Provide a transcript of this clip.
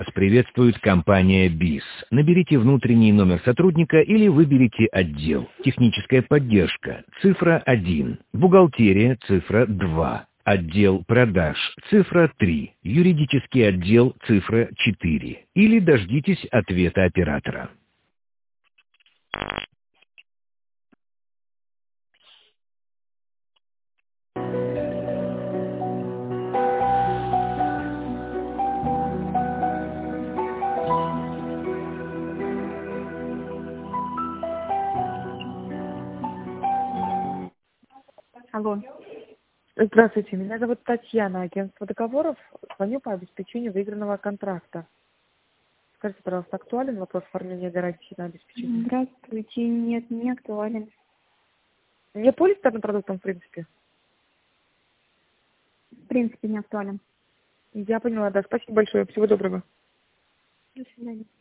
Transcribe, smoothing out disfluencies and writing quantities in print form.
Вас приветствует компания БИС. Наберите внутренний номер сотрудника или выберите отдел. Техническая поддержка, цифра 1. Бухгалтерия, цифра 2. Отдел продаж, цифра 3. Юридический отдел, цифра 4. Или дождитесь ответа оператора. Алло. Здравствуйте, меня зовут Татьяна, агентство договоров. Звоню по обеспечению выигранного контракта. Скажите, пожалуйста, актуален вопрос оформления гарантии на обеспечение? Здравствуйте. Нет, не актуален. Не полис данным продуктом, в принципе? В принципе, не актуален. Я поняла, да. Спасибо большое. Всего доброго. До свидания.